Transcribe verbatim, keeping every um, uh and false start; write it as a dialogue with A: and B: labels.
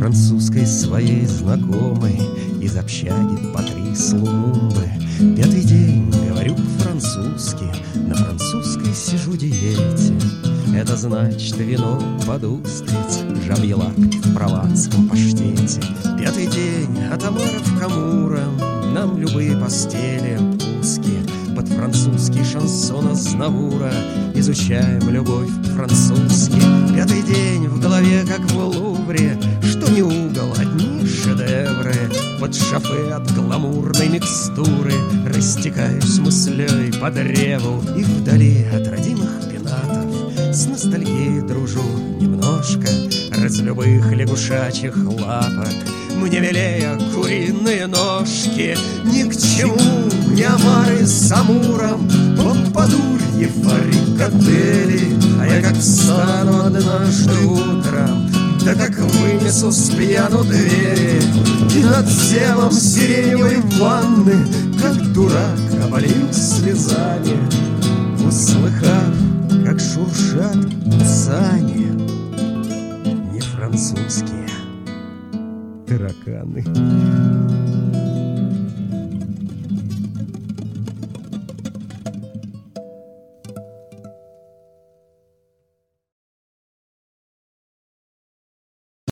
A: французской своей знакомой из общаги Патрис Лумумбы. Пятый день говорю по-французски, на французской сижу диете. Это значит вино под устриц, жабьи лапки в прованском паштете. Пятый день от омаров к амурам, нам любые постели узкие. Под французский шансон Азнавура изучаем любовь по-французски. Пятый день в голове, как в Лувре, что не угол, одни шедевры. Под шофе от гламурной микстуры растекаюсь мыслей по древу. И вдали от родимых пенатов с ностальгией дружу немножко. Раз любых лягушачьих лапок мне милее куриные ножки. Ни к чему мне омары с амуром, помпадурье, фарикадели. А я как встану однажды утром, да как вынесу с пьяну двери, и над телом сиреневой ванны, как дурак, оболью слезами, услыхав, как шуршат сани не французские тараканы.